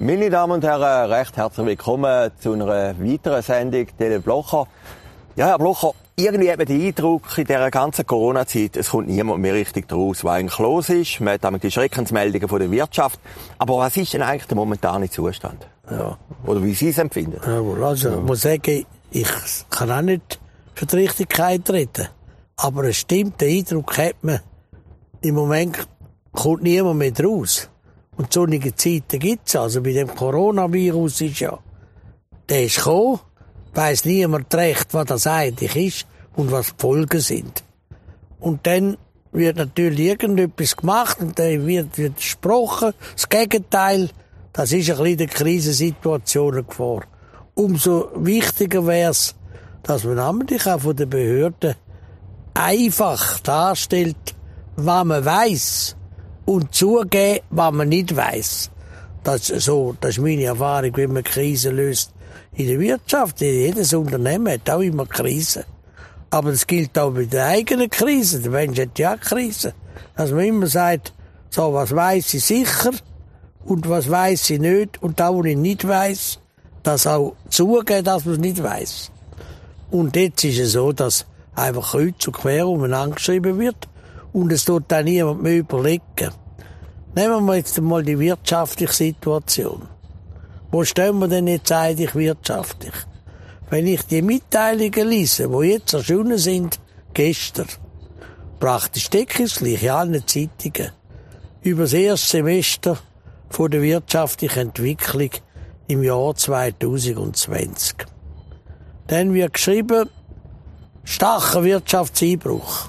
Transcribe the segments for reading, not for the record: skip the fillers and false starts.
Meine Damen und Herren, recht herzlich willkommen zu einer weiteren Sendung Tele Blocher. Ja, Herr Blocher, irgendwie hat man den Eindruck, in dieser ganzen Corona-Zeit, es kommt niemand mehr richtig draus, was eigentlich los ist. Man hat damit die Schreckensmeldungen von der Wirtschaft. Aber was ist denn eigentlich der momentane Zustand? Ja. Oder wie Sie es empfinden? Jawohl, also, ich muss sagen, ich kann auch nicht für die Richtigkeit reden. Aber es stimmt, den Eindruck hat man, im Moment kommt niemand mehr draus. Und sonnige Zeiten gibt's. Also bei dem Coronavirus ist ja, der ist gekommen, weiss niemand recht, was das eigentlich ist und was die Folgen sind. Und dann wird natürlich irgendetwas gemacht und dann wird gesprochen. Das Gegenteil, das ist ein bisschen die Krisensituation Gefahr. Umso wichtiger wäre es, dass man namentlich auch von den Behörden einfach darstellt, was man weiss und zugeben, was man nicht weiss. Das ist meine Erfahrung, wenn man Krisen löst. In der Wirtschaft, jedes Unternehmen hat auch immer Krisen. Aber das gilt auch bei der eigenen Krise. Der Mensch hat ja auch Krisen. Dass man immer sagt, so, was weiss ich sicher und was weiss ich nicht. Und da, wo ich nicht weiss, das auch zugeben, dass man es nicht weiss. Und jetzt ist es so, dass einfach kreuz und quer umeinander geschrieben wird und es tut dann niemand mehr überlegen. Nehmen wir jetzt einmal die wirtschaftliche Situation. Wo stehen wir denn jetzt eigentlich wirtschaftlich? Wenn ich die Mitteilungen lese, die jetzt erschienen sind, gestern, praktisch deckungsgleich in allen Zeitungen, über das erste Semester von der wirtschaftlichen Entwicklung im Jahr 2020. Dann wird geschrieben, starker Wirtschaftseinbruch.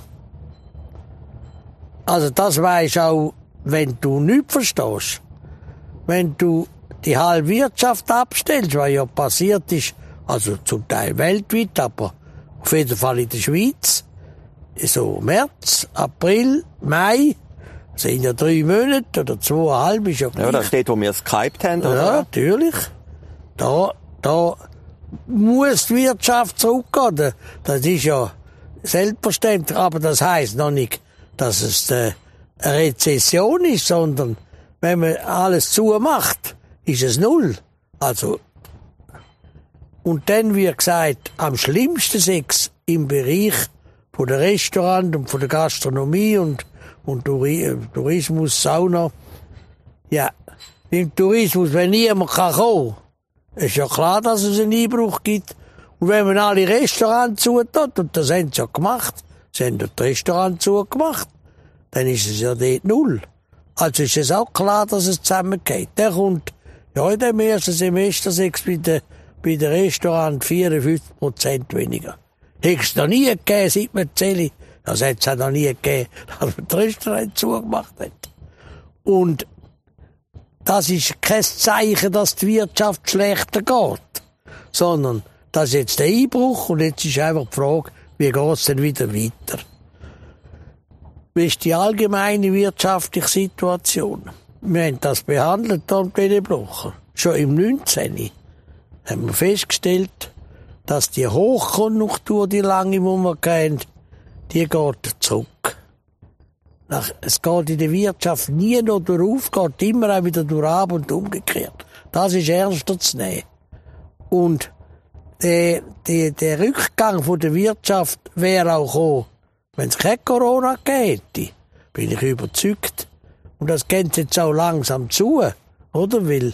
Also das weisst auch, wenn du nichts verstehst. Wenn du die halbe Wirtschaft abstellst, was ja passiert ist, also zum Teil weltweit, aber auf jeden Fall in der Schweiz, so März, April, Mai, sind ja 3 Monate oder 2,5 ist ja gleich. Ja, das steht, wo wir geskypt haben, oder? Ja, natürlich. Da muss die Wirtschaft zurückgehen. Das ist ja selbstverständlich, aber das heisst noch nicht, dass es eine Rezession ist, sondern wenn man alles zumacht, ist es null. Also, und dann wird gesagt, am schlimmsten Sex im Bereich von der Restaurant und von der Gastronomie und Tourismus, Sauna. Ja, im Tourismus, wenn niemand kommen kann, ist ja klar, dass es einen Einbruch gibt. Und wenn man alle Restaurants zutut, und das haben sie ja gemacht, sie haben die Restaurants zugemacht, dann ist es ja dort null. Also ist es auch klar, dass es zusammengeht. Der kommt, ja, in dem ersten Semester sechs bei den Restaurants 54% weniger. Hättest du noch nie gegeben, seit man zähle. Das hat es auch noch nie gegeben, dass man das Restaurant zugemacht hat. Und das ist kein Zeichen, dass die Wirtschaft schlechter geht. Sondern, das ist jetzt der Einbruch und jetzt ist einfach die Frage, wie geht es denn wieder weiter? Wie ist die allgemeine wirtschaftliche Situation? Wir haben das behandelt, Tom Blocher. Schon im 19. haben wir festgestellt, dass die Hochkonjunktur, die lange, die wir kennen, die geht zurück. Es geht in der Wirtschaft nie noch durch, geht immer auch wieder durch ab und umgekehrt. Das ist ernster zu nehmen. Und der Rückgang von der Wirtschaft wäre auch gekommen, wenn es kein Corona hätte, bin ich überzeugt. Und das geht jetzt auch langsam zu, oder? Weil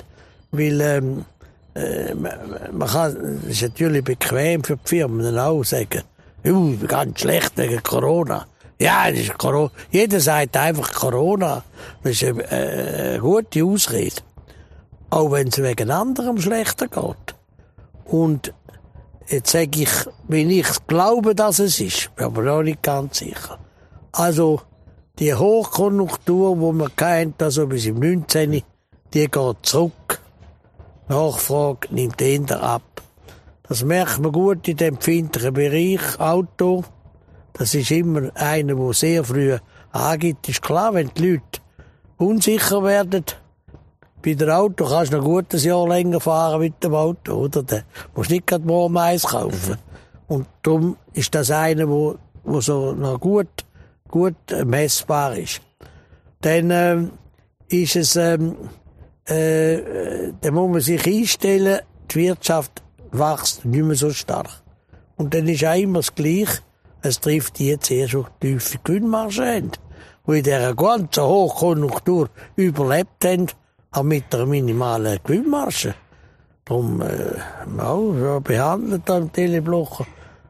man kann, es ist natürlich bequem für die Firmen auch sagen, ganz schlecht wegen Corona. Ja, das ist Corona. Jeder sagt einfach Corona. Das ist eine gute Ausrede. Auch wenn es wegen anderem schlechter geht. Und jetzt sage ich, wenn ich glaube, dass es ist, bin aber auch nicht ganz sicher. Also, die Hochkonjunktur, die man kennt, also bis im 19., die geht zurück. Nachfrage nimmt eher ab. Das merkt man gut in dem empfindlichen Bereich Auto. Das ist immer einer, der sehr früh angibt. Ist klar, wenn die Leute unsicher werden, bei dem Auto kannst du noch gut ein Jahr länger fahren mit dem Auto, oder? Da musst du nicht gerade morgen eins kaufen. Und darum ist das einer, wo so noch gut messbar ist. Dann ist es dann muss man sich einstellen, die Wirtschaft wächst nicht mehr so stark. Und dann ist auch immer das Gleiche. Es trifft die jetzt eher schon tiefe Gewinnmargen haben, die in dieser ganzen Hochkonjunktur überlebt haben, auch mit einer minimalen Gewinnmarge. Darum, ja, behandelt am Teleblocher.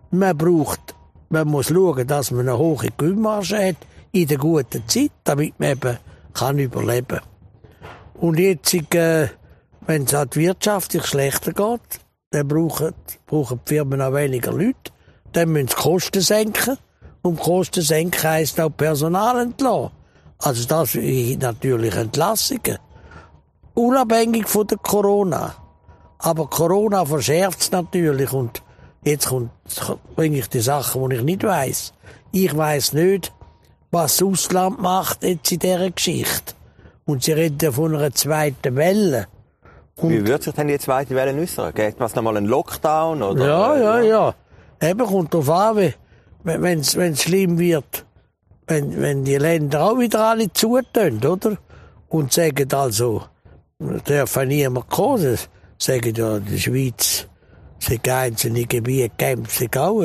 Man muss schauen, dass man eine hohe Gewinnmarge hat in der guten Zeit, damit man eben kann überleben. Und jetzt, wenn es halt wirtschaftlich schlechter geht, dann brauchen die Firmen auch weniger Leute. Dann müssen sie Kosten senken. Und Kosten senken heisst auch Personal entlassen. Also das sind natürlich Entlassungen. Unabhängig von der Corona. Aber Corona verschärft es natürlich. Und jetzt bringe ich die Sachen, die ich nicht weiss. Ich weiss nicht, was das Ausland macht jetzt in dieser Geschichte. Und sie reden ja von einer zweiten Welle. Und wie wird sich denn die zweite Welle äußern? Geht was nochmal ein Lockdown? Oder? Ja. Eben kommt darauf an, wenn es schlimm wird, wenn die Länder auch wieder alle zutun, oder? Und sagen also, dürfen niemand kommen. Sagen ja, die Schweiz, sie einzelne Gebiete, Genf, sie auch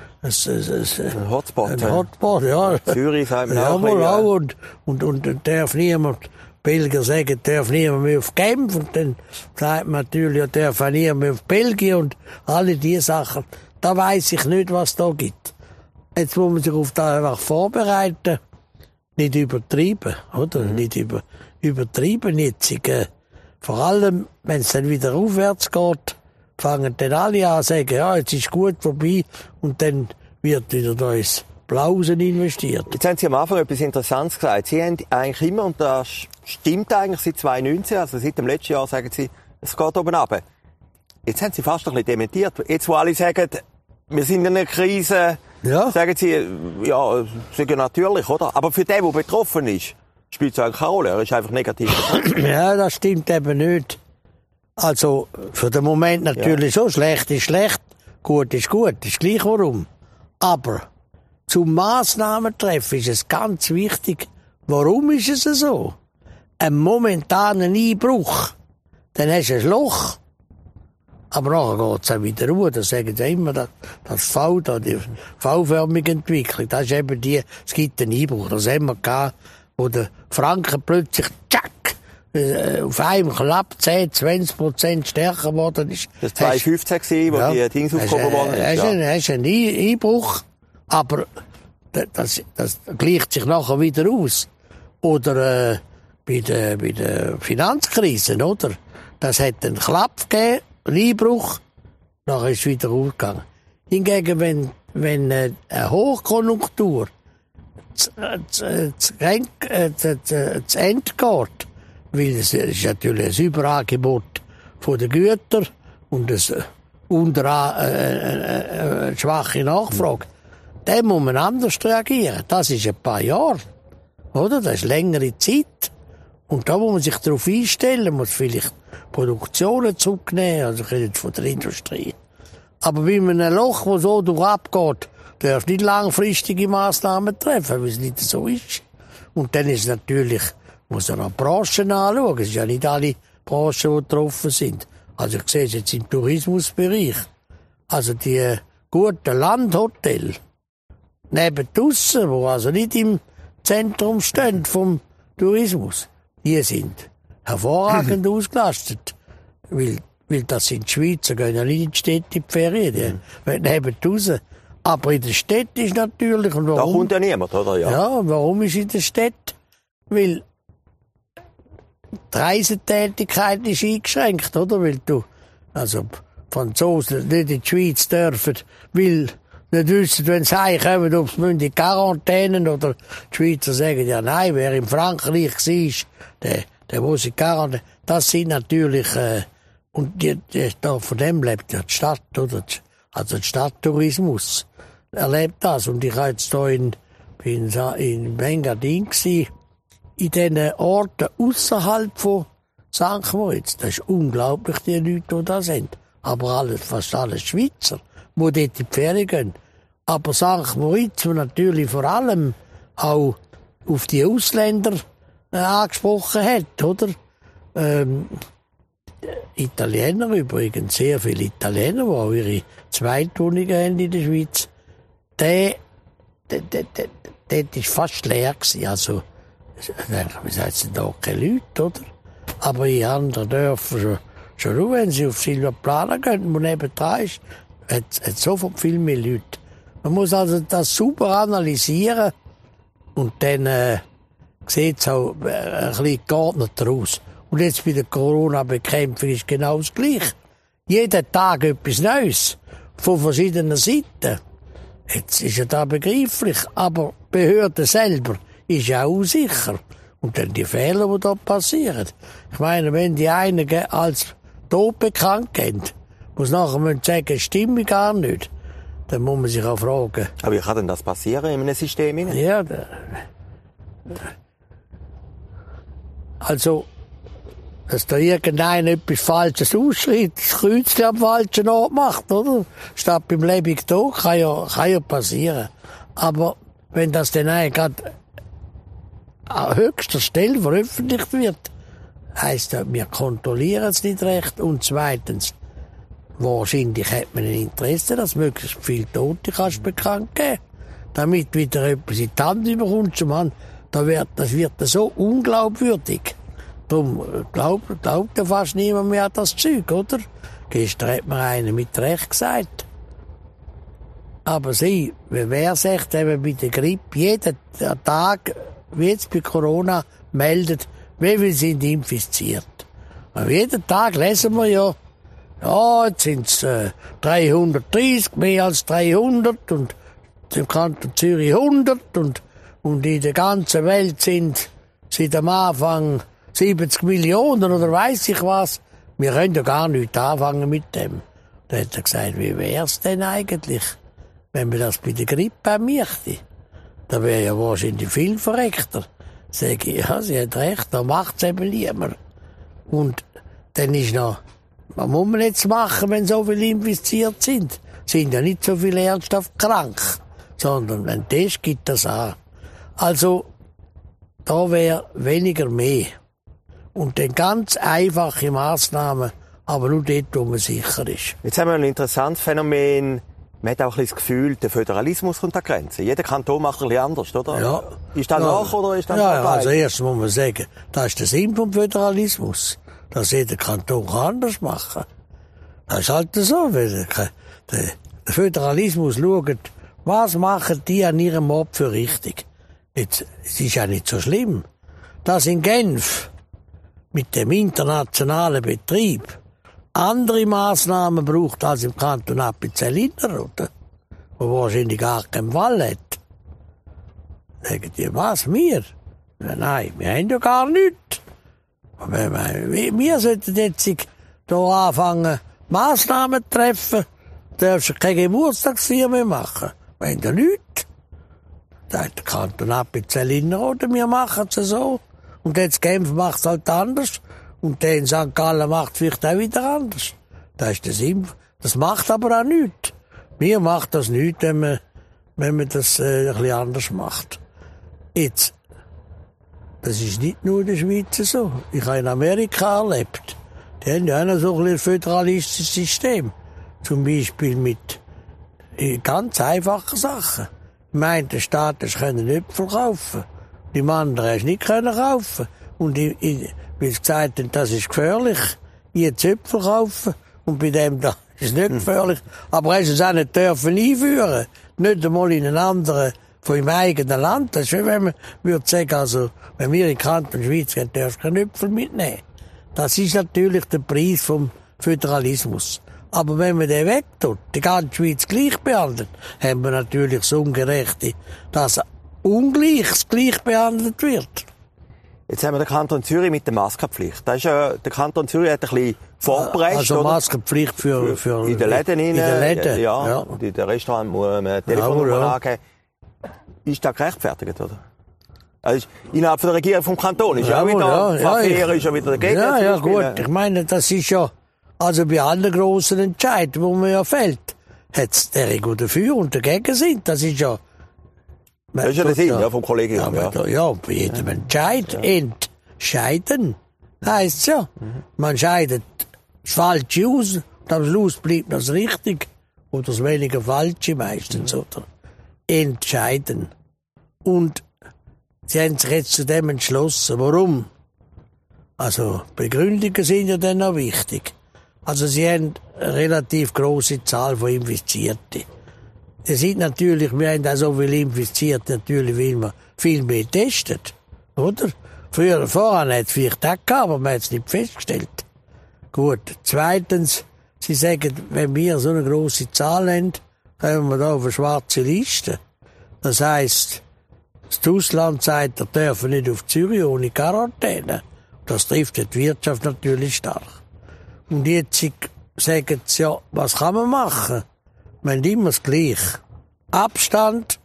ein Hotspot. Ein Hotspot, ja. Zürich sagt man ja, auch. Wohl auch. Und darf niemand, Belgier sagen, darf niemand mehr auf Genf. Und dann sagt man natürlich, darf auch niemand mehr auf Belgien und alle diese Sachen. Da weiss ich nicht, was da gibt. Jetzt muss man sich auf das einfach vorbereiten. Nicht übertreiben, oder? Nicht übertreiben jetzt. Vor allem, wenn es dann wieder aufwärts geht, fangen dann alle an zu sagen, ja, jetzt ist gut vorbei und dann wird wieder da ins Blausen investiert. Jetzt haben Sie am Anfang etwas Interessantes gesagt. Sie haben eigentlich immer, und das stimmt eigentlich seit 2019, also seit dem letzten Jahr, sagen Sie, es geht oben runter. Jetzt haben Sie fast ein bisschen dementiert. Jetzt, wo alle sagen, wir sind in einer Krise, sagen Sie, ja, das ist ja natürlich, oder? Aber für den, der betroffen ist, spielt es eigentlich keine Rolle. Er ist einfach negativ. Ja, das stimmt eben nicht. Also, für den Moment natürlich so. Schlecht ist schlecht, gut ist gut. Ist gleich warum. Aber zum Massnahmen treffen ist es ganz wichtig. Warum ist es so? Ein momentaner Einbruch. Dann hast du ein Loch. Aber nachher geht es auch wieder ruhig. Das sagen sie immer, das V, die V-förmige Entwicklung. Das ist eben es gibt einen Einbruch. Das haben wir gehabt, wo der Franken plötzlich, tschack, auf einem Klapp 10-20% stärker geworden ist. Das war 2015, wo die Dings aufgehoben worden ist. Das ist ein Einbruch, aber das gleicht sich nachher wieder aus. Oder bei der Finanzkrise, oder? Das hat einen Klapp gegeben, einen Einbruch, nachher ist es wieder aufgegangen. Hingegen, wenn eine Hochkonjunktur zu Ende geht, weil es ist natürlich ein Überangebot von den Gütern und eine schwache Nachfrage. Dann muss man anders reagieren. Das ist ein paar Jahre, oder? Das ist längere Zeit. Und da muss man sich darauf einstellen, muss vielleicht Produktionen zurücknehmen, also jetzt von der Industrie. Aber bei einem Loch, das so durchabgeht, darf nicht langfristige Massnahmen treffen, weil es nicht so ist. Und dann ist natürlich, muss man auch Branchen anschauen. Es sind ja nicht alle Branchen, die betroffen sind. Also ich sehe es jetzt im Tourismusbereich. Also die guten Landhotels, neben draussen, die also nicht im Zentrum stehen vom Tourismus, die sind hervorragend ausgelastet. Weil das sind die Schweizer, gehen ja nicht in die Städte in die Ferien, die neben draussen. Aber in der Stadt ist natürlich, und warum? Da kommt ja niemand, oder? Ja, warum ist in der Stadt? Weil die Reisetätigkeit ist eingeschränkt, oder? Weil also Franzosen nicht in die Schweiz dürfen, weil nicht wissen, wenn sie heimkommen, ob sie in die Quarantäne oder die Schweizer sagen, ja nein, wer in Frankreich war, der muss in Quarantäne. Das sind natürlich, und von dem lebt ja die Stadt, oder? Also der Stadttourismus erlebt das. Und ich war jetzt hier in Engadin gsi, in diesen Orten ausserhalb von St. Moritz. Das ist unglaublich, die Leute, die da sind. Aber fast alles Schweizer, die dort in die Ferien gehen. Aber St. Moritz, wo natürlich vor allem auch auf die Ausländer angesprochen hat, oder? Italiener übrigens, sehr viele Italiener, die auch ihre Zweitwohnungen haben in der Schweiz, der war fast leer gewesen. Also, wie sagt es denn da, keine Leute, oder? Aber in anderen Dörfern schon wenn sie auf Silvaplana gehen, wo nebendran ist, hat sofort viel mehr Leute. Man muss also das super analysieren und dann sieht es auch ein bisschen geordneter aus. Und jetzt bei der Corona-Bekämpfung ist genau das Gleiche. Jeden Tag etwas Neues. Von verschiedenen Seiten. Jetzt ist ja da begreiflich. Aber die Behörde selber ist ja auch unsicher. Und dann die Fehler, die da passieren. Ich meine, wenn die einigen als tot bekannt geben, muss nachher sagen, stimmt gar nicht. Dann muss man sich auch fragen. Aber wie kann denn das passieren in einem System? Ja, also, dass da irgendeiner etwas Falsches ausschreibt, das Kreuzchen am falschen Ort macht, oder? Statt beim lebendigen Tod, kann ja passieren. Aber wenn das dann gerade an höchster Stelle veröffentlicht wird, heisst das, wir kontrollieren es nicht recht. Und zweitens, wahrscheinlich hat man ein Interesse, dass möglichst viele Tote bekannt geben, damit wieder etwas in die Hand überkommt. Das wird so unglaubwürdig. Darum glaubt ja fast niemand mehr an das Zeug, oder? Gestern hat mir einer mit Recht gesagt. Aber wer sagt eben bei der Grippe, jeden Tag, wie jetzt bei Corona, meldet, wie viele sind infiziert. Und jeden Tag lesen wir ja, jetzt sind es 330, mehr als 300 und im Kanton Zürich 100 und in der ganzen Welt sind seit am Anfang 70 Millionen oder weiss ich was. Wir können ja gar nichts anfangen mit dem. Da hat er gesagt, wie wär's denn eigentlich, wenn man das bei der Grippe auch möchte? Da wäre ja wahrscheinlich viel verreckter. Sage ich, ja, sie hat recht, da macht's eben niemand. Und dann ist noch, was muss man jetzt machen, wenn so viele infiziert sind? Sind ja nicht so viele ernsthaft krank, sondern ein Test gibt das an. Also, da wäre weniger mehr. Und dann ganz einfache Massnahmen, aber nur dort, wo man sicher ist. Jetzt haben wir ein interessantes Phänomen. Man hat auch ein bisschen das Gefühl, der Föderalismus kommt an Grenzen. Jeder Kanton macht ein bisschen anders, oder? Ja. Ist das nach oder ist das vorbei? Ja, also erst muss man sagen, das ist der Sinn vom Föderalismus. Dass jeder Kanton anders machen kann. Das ist halt so. Der Föderalismus schaut, was machen die an ihrem Ort für richtig. Jetzt, es ist ja nicht so schlimm. Dass in Genf mit dem internationalen Betrieb andere Massnahmen braucht als im Kanton Appenzell-Innerrhoden, wo wahrscheinlich gar keinen Fall hat. Sagen die, was, wir? Nein, wir haben ja gar nichts. Wir sollten jetzt hier anfangen, Massnahmen zu treffen, darfst du keine Geburtstagsfeier mehr machen. Wir haben ja nichts. Da hat der Kanton Appenzell-Innerrhoden, wir machen es so. Und jetzt Genf macht es halt anders. Und der in St. Gallen macht es vielleicht auch wieder anders. Das ist der Sinn. Das macht aber auch nichts. Mir macht das nichts, wenn man das ein bisschen anders macht. Jetzt, das ist nicht nur in der Schweiz so. Ich habe in Amerika erlebt. Die haben ja auch so ein föderalistisches System. Zum Beispiel mit ganz einfachen Sachen. Ich meine, der Staat können Äpfel kaufen. Die anderen hast du nicht kaufen. Und wie sie gesagt haben, das ist gefährlich. Jetzt Äpfel kaufen. Und bei dem da ist es nicht gefährlich. Aber hast du es auch nicht dürfen einführen. Nicht einmal in einen anderen von im eigenen Land. Das ist wie wenn man würde sagen, also, wenn wir in den Kanton Schweiz gehen, darfst du keinen Äpfel mitnehmen. Das ist natürlich der Preis vom Föderalismus. Aber wenn man den wegtut, die ganze Schweiz gleich behandelt, haben wir natürlich das Ungerechte, dass Ungleiches gleich behandelt wird. Jetzt haben wir den Kanton Zürich mit der Maskenpflicht. Das ist ja, der Kanton Zürich hat ein bisschen vorgepresst. Also Maskenpflicht für in den Läden rein. In den Läden, ja. Und in den Restaurants muss man Telefonnummer angeben. Ist das gerechtfertigt, oder? Also innerhalb der Regierung vom Kanton ist ja auch wieder, Verkehr ist ja wieder dagegen. Ja, gut. Ich meine, das ist ja, also bei allen grossen Entscheidungen, wo man ja fällt, hat es der dafür und dagegen sind. Das ist ja, das ist ja der Sinn, vom Kollegium. Ja, bei jedem Entscheiden. Heisst's ja. Man scheidet das Falsche aus, und am Schluss bleibt das richtig. Oder das weniger Falsche meistens, oder? Entscheiden. Und sie haben sich jetzt zu dem entschlossen. Warum? Also, Begründungen sind ja dann auch wichtig. Also, sie haben eine relativ grosse Zahl von Infizierten. Es sind natürlich, wir haben auch so viele Infizierte, natürlich, weil man viel mehr testet. Oder? Vorher hat es vielleicht auch gehabt, aber man hat es nicht festgestellt. Gut. Zweitens, sie sagen, wenn wir so eine grosse Zahl haben, kommen wir da auf eine schwarze Liste. Das heisst, das Ausland sagt, wir dürfen nicht auf Zürich ohne Quarantäne. Das trifft die Wirtschaft natürlich stark. Und jetzt sagen sie, ja, was kann man machen? Wir haben immer das Gleiche. Abstand,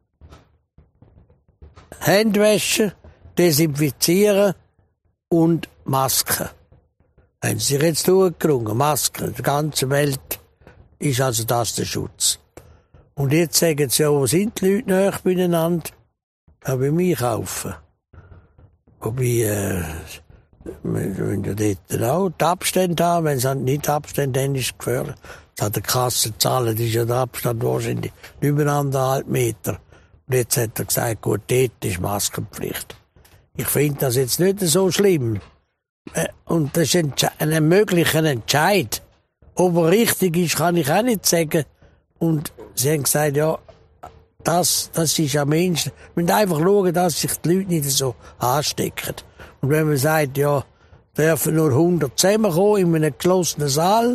Handwaschen, Desinfizieren und Masken. Haben sie sich jetzt durchgerungen. Masken, die ganze Welt ist also das der Schutz. Und jetzt sagen sie, ja, wo sind die Leute nahe beieinander? Ja, bei mir kaufen. Wobei, wenn du dort auch die Abstände haben, wenn sie nicht Abstände haben, ist es gefährlich. Das hat die Kasse zahlen, ist ja der Abstand wahrscheinlich nicht mehr 1,5 Meter. Und jetzt hat er gesagt, gut, dort ist Maskenpflicht. Ich finde das jetzt nicht so schlimm. Und das ist ein möglicher Entscheid. Ob er richtig ist, kann ich auch nicht sagen. Und sie haben gesagt, ja, das ist am Mensch. Wir müssen einfach schauen, dass sich die Leute nicht so anstecken. Und wenn man sagt, ja, dürfen nur 100 zusammenkommen in einem geschlossenen Saal,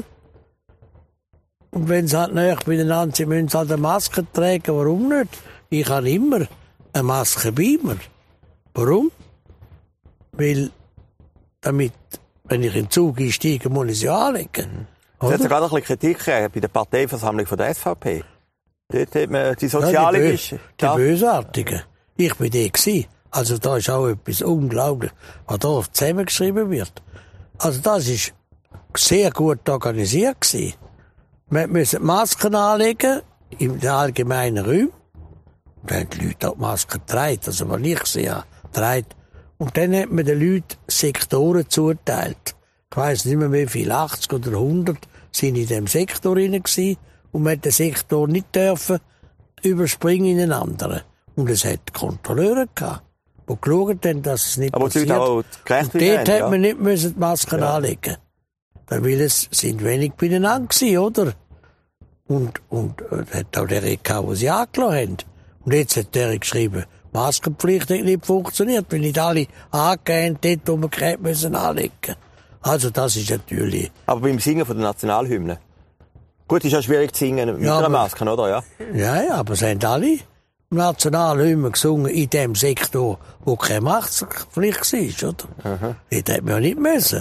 und wenn sie halt nahe beieinander sind, müssen sie halt eine Maske tragen. Warum nicht? Ich habe immer eine Maske bei mir. Warum? Weil, damit, wenn ich in den Zug einsteige, muss ich sie anlegen. Es hat sogar noch ein bisschen Kritik gegeben bei der Parteiversammlung von der SVP. Dort hat man die Soziale... Ja, die Bösartigen. Ich war der gewesen. Also da ist auch etwas unglaublich, was da zusammengeschrieben wird. Also das ist sehr gut organisiert gewesen. Wir müssen Masken anlegen, in den allgemeinen Räumen. Und dann haben die Leute auch die Masken getragen, also was ich sehe, getragen. Und dann hat man den Leuten Sektoren zuteilt. Ich weiss nicht mehr wie viel, 80 oder 100 sind in diesem Sektor rein gewesen. Und man hat den Sektor nicht dürfen überspringen in einen anderen. Und es hat Kontrolleure gehabt, die geschaut haben, dass es nicht passiert. Aber und dort hat man nicht müssen die Masken anlegen. Weil es sind wenig beieinander gewesen, oder? Und hat auch der gehabt, den sie angelassen haben. Und jetzt hat der geschrieben, Maskenpflicht hat nicht funktioniert, weil nicht alle angegeben dort, wo man gerade müssen anlegen. Also das ist natürlich... Aber beim Singen von der Nationalhymne? Gut, ist ja schwierig zu singen mit einer Maske, oder? Ja, aber es haben alle Nationalhymne gesungen in dem Sektor, wo keine Maskenpflicht war, oder? Dort hätte man ja nicht müssen.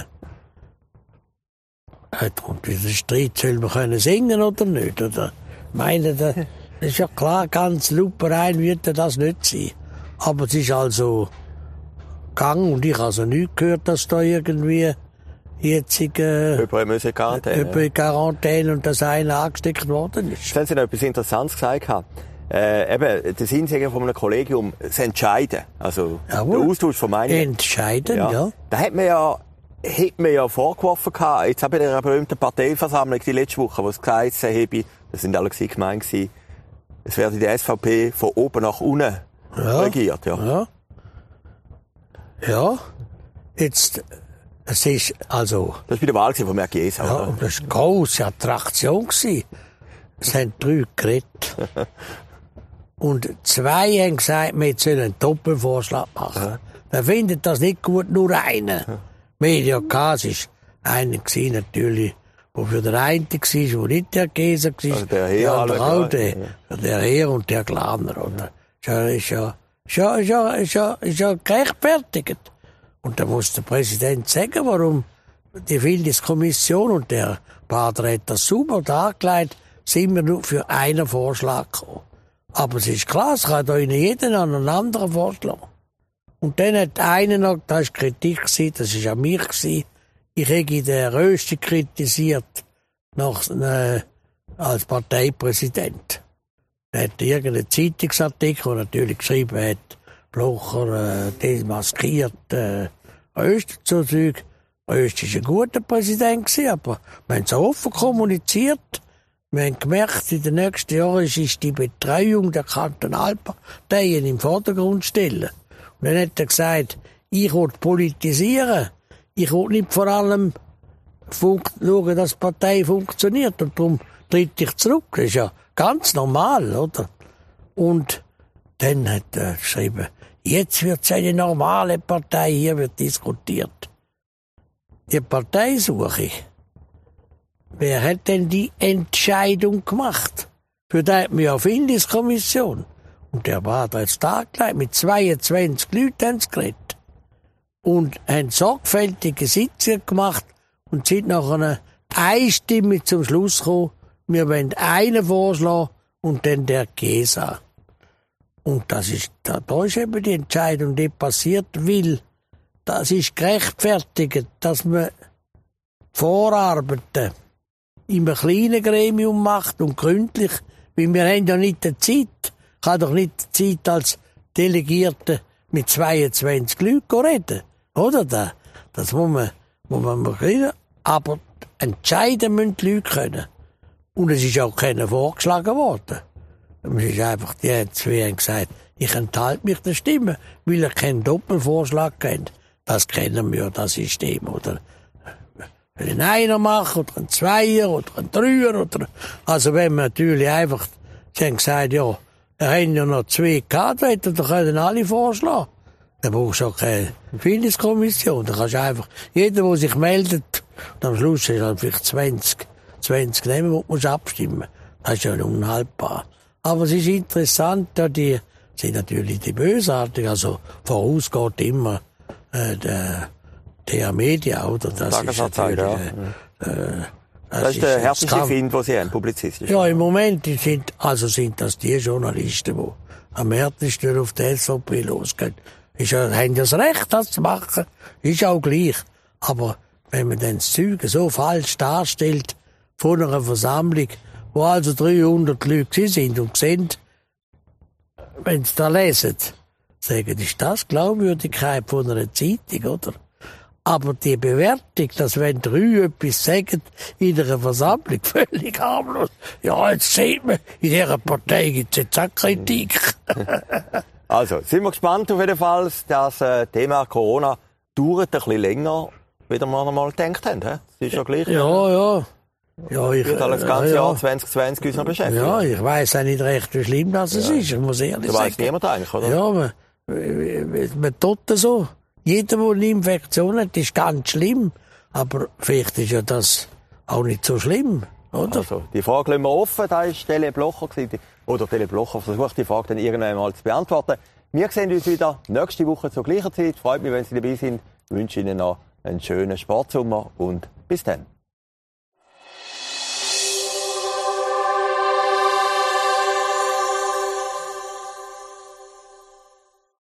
Und dieser Streit, soll man können singen oder nicht? Oder? Ich meine, das ist ja klar, ganz luperein wird das nicht sein. Aber es ist also gegangen und ich habe also nicht gehört, dass da irgendwie jetzt jemand in Quarantäne und dass einer angesteckt worden ist. Jetzt haben Sie noch etwas Interessantes gesagt. Eben, der Sinn von einem Kollegium, das Entscheiden. Also, jawohl. Der Austausch von Meinungen. Entscheiden, ja. Da hat man ja vorgeworfen gehabt, jetzt bei der berühmten Parteiversammlung die letzte Woche, wo es gesagt habe, das sind alle gemeint gewesen, es werde die SVP von oben nach unten regiert, ja. Ja. Jetzt, es ist, also... Das war bei der Wahl von Merkies, ja, und das war eine grosse Attraktion. Es haben 3 geredet. Und 2 haben gesagt, wir sollen einen Doppelvorschlag machen. Man findet das nicht gut, nur einen. Mediakas ist einer gewesen, natürlich, der für den einen war, der nicht der Käse war. Also der Herr, der Herr und der Glaner, oder? Ist ja gerechtfertigt. Und da muss der Präsident sagen, warum die Wildniskommission und der Bader hat das super dargelegt, sind wir nur für einen Vorschlag gekommen. Aber es ist klar, es kann da jeder noch einen anderen Vorschlag. Und dann hat einer noch, das war Kritik, das war an mich, ich hätte den Rösti kritisiert, als Parteipräsident. Da hat irgendeinen Zeitungsartikel, der natürlich geschrieben hat, Blocher, demaskiert, Rösti so Zeug. Rösti war ein guter Präsident gewesen, aber wir haben es offen kommuniziert. Wir haben gemerkt, in den nächsten Jahren ist die Betreuung der Kantonalparteien im Vordergrund stellen. Und dann hat er gesagt, ich will politisieren. Ich will nicht vor allem schauen, dass die Partei funktioniert. Und darum tritt ich zurück. Das ist ja ganz normal, oder? Und dann hat er geschrieben, jetzt wird es eine normale Partei, hier wird diskutiert. Die Parteisuche. Wer hat denn die Entscheidung gemacht? Für das hat man ja Findungskommission. Und der war da jetzt dargelegt, mit 22 Leuten haben sie geredet. Und haben sorgfältige Sitzungen gemacht und sind nachher einstimmig zum Schluss gekommen, wir wollen einen vorschlagen und dann der Gesa. Und das ist, da ist eben die Entscheidung, die passiert, weil das ist gerechtfertigt, dass man Vorarbeiten in einem kleinen Gremium macht und gründlich, weil wir haben ja nicht die Zeit. Ich habe doch nicht die Zeit als Delegierte mit 22 Leuten reden. Oder? Das muss man reden. Aber entscheiden müssen die Leute können. Und es ist auch keiner vorgeschlagen worden. Es ist einfach, die zwei haben gesagt, ich enthalte mich der Stimme, weil er keinen Doppelvorschlag kennt. Das kennen wir ja, das System, oder? Wenn ein Einer macht, oder ein Zweier, oder ein Dreier, oder, also wenn man natürlich einfach, sie haben gesagt, ja, wir haben ja noch 2 gehabt, dann können alle vorschlagen. Dann brauchst du auch keine Findungskommission. Da kannst du einfach, jeder, der sich meldet, und am Schluss ist halt vielleicht 20 nehmen, wo du abstimmen musst. Das ist ja unhaltbar. Aber es ist interessant, da die sind natürlich die Bösartigen, also voraus geht immer, der Media, oder? Das ist natürlich, das ist der härteste Find, den Sie haben, publizistisch. Ja, im Moment sind das die Journalisten, die am härtesten auf die SVP losgehen. Haben das Recht, das zu machen. Ist auch gleich. Aber wenn man dann das Zeug so falsch darstellt von einer Versammlung, wo also 300 Leute sind und sehen, wenn sie da lesen, sagen, ist das Glaubwürdigkeit von einer Zeitung, oder? Aber die Bewertung, dass wenn 3 etwas sagen in einer Versammlung, völlig harmlos. Ja, jetzt sieht man, in dieser Partei gibt es jetzt auch Kritik. Also, sind wir gespannt auf jeden Fall. Das Thema Corona dauert ein bisschen länger, wie wir noch mal gedacht haben. Das ist ja gleich. Ja, wird das ganze Jahr 2020 uns noch beschäftigen. Ja, ich weiss auch nicht recht, wie schlimm das ist. Ich muss ehrlich sagen. Das weiss niemand eigentlich, oder? Ja, man tut das so. Jeder, der eine Infektion hat, ist ganz schlimm. Aber vielleicht ist ja das auch nicht so schlimm, oder? Also, die Frage lassen wir offen. Da war Tele Blocher. Oder Tele Blocher versucht, die Frage dann irgendwann mal zu beantworten. Wir sehen uns wieder nächste Woche zur gleichen Zeit. Freut mich, wenn Sie dabei sind. Ich wünsche Ihnen noch einen schönen Sportsommer und bis dann.